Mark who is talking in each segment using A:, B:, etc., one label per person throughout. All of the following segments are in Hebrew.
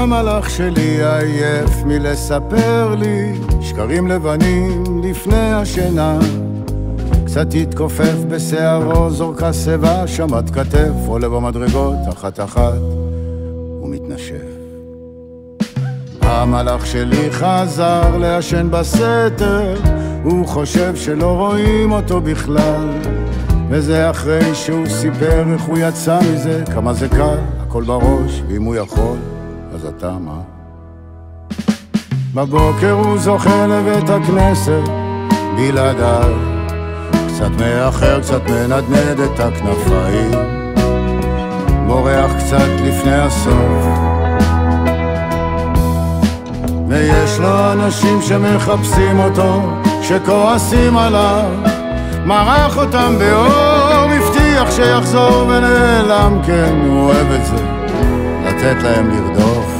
A: המלאך שלי עייף מלספר לי שקרים לבנים לפני השינה. קצת התכופף בשערו, זורקה סבא, שמת כתף, עולה במדרגות אחת אחת ומתנשף. המלאך שלי חזר לעשן בסתר, הוא חושב שלא רואים אותו בכלל, וזה אחרי שהוא סיפר איך הוא יצא מזה, כמה זה קל, הכל בראש, ואם הוא יכול, אז אתה מה? בבוקר הוא זוכה לבית הכנסת בלעדיי, קצת מאחר, קצת מנדנד את הכנפיים, בורח קצת לפני הסוף, ויש לו אנשים שמחפשים אותו, שכועסים עליו, מרח אותם באור, הבטיח שיחזור ונעלם. כן, הוא אוהב את זה, לתת להם לרדוף.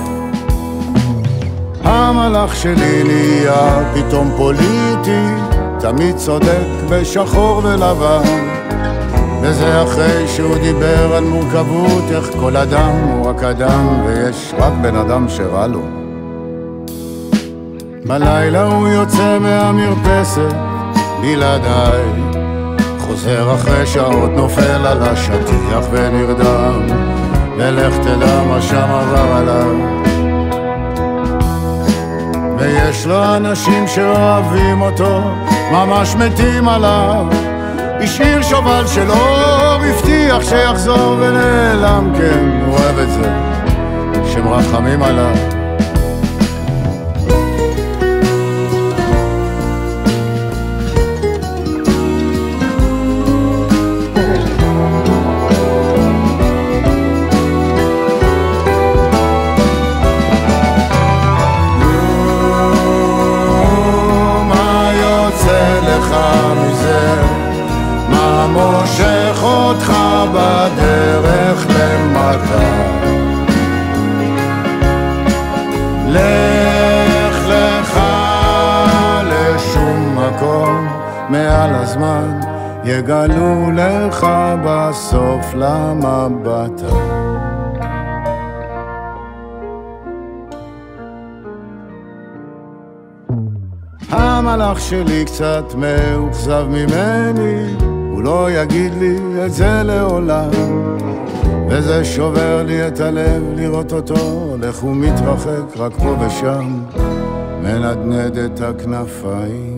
A: המלאך שלי נהיה פתאום פוליטי, תמיד צודק בשחור ולבן, וזה אחרי שהוא דיבר על מורכבות, איך כל אדם הוא רק אדם, ויש רק בן אדם שרע לו. בלילה הוא יוצא מהמרפסת בלעדיי, חוזר אחרי שעות, נופל על השטיח ונרדם, ולך תדע מה שם עבר עליו. ויש לו אנשים שאוהבים אותו, ממש מתים עליו, השאיר שובל של אור, הבטיח שיחזור ונעלם. כן, הוא אוהב את זה, שמרחמים עליו. מה מושך אותך בדרך למטה? לך לך לשום מקום, מעל הזמן יגלו לך בסוף למה באת. המלאך שלי קצת מאוכזב ממני, הוא לא יגיד לי את זה לעולם, וזה שובר לי את הלב לראות אותו הולך ומתרחק, רק פה ושם מנדנד את הכנפיים.